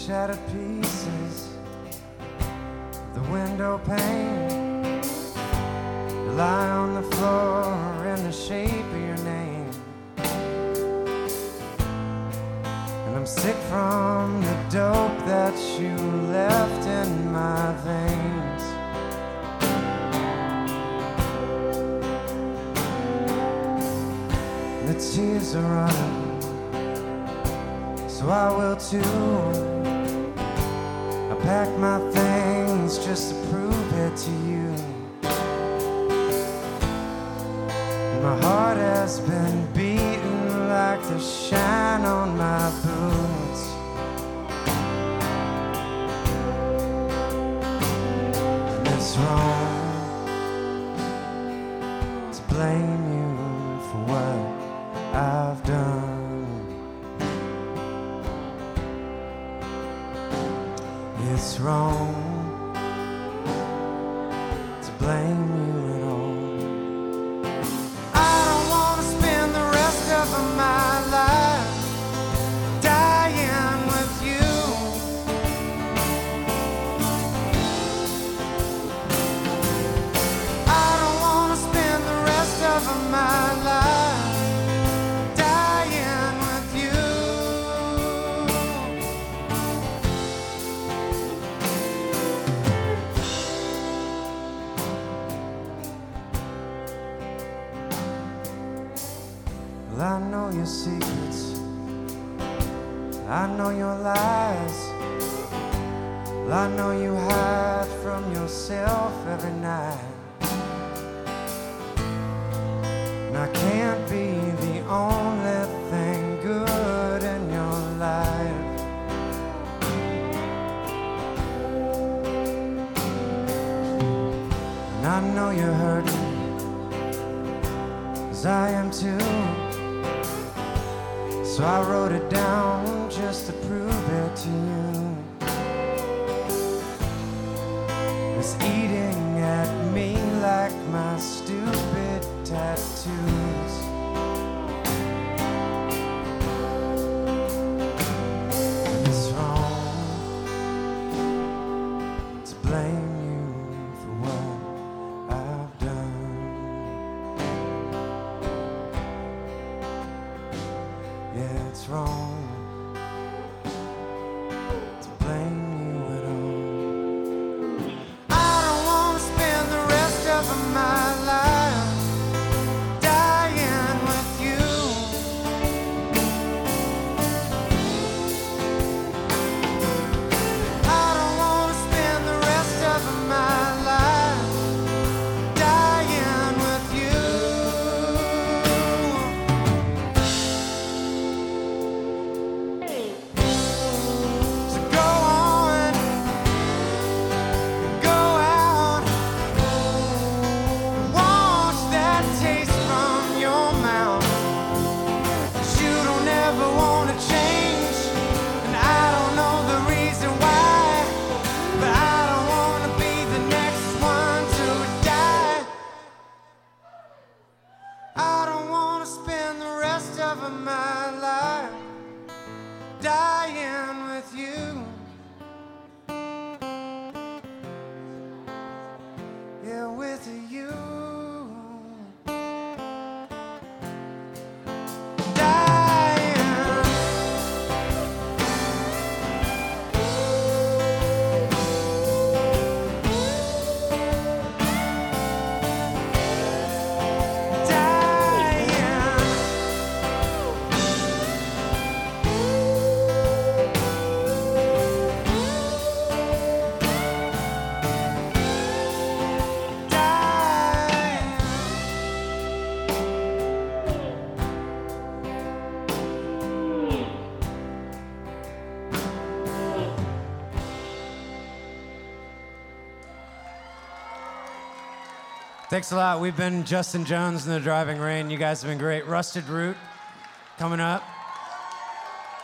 shattered pieces of the window pane. You lie on the floor in the shape of your name. And I'm sick from the dope that you left in my veins. And the tears are running, so I will too. I pack my things just to prove it to you. And my heart has been beaten like the shine on my boots. And it's wrong to blame you for what I've done. It's wrong to blame you at all. I don't want to spend the rest of my life dying with you. I don't want to spend the rest of my life dying with you. Well, I know your secrets, I know your lies. Well, I know you hide from yourself every night. And I can't be the only thing good in your life. And I know you're hurting, 'cause I am too. So I wrote it down just to prove it to you. It's eating at me like my stupid tattoos. And it's wrong to blame you for what I've done. Yeah, it's wrong to blame you at all. I don't want to spend the rest of my life dying with you. I don't want to spend the rest of my life dying with you. So go on, go out, wash that taste from your mouth. 'Cause you don't ever want to change, and I don't know the reason why. But I don't want to be the next one to die. I don't want to spend the rest of my life dying with you. Yeah, with you. Dying. Dying. Dying. Thanks a lot. We've been Justin Jones and the Driving Rain. You guys have been great. Rusted Root coming up.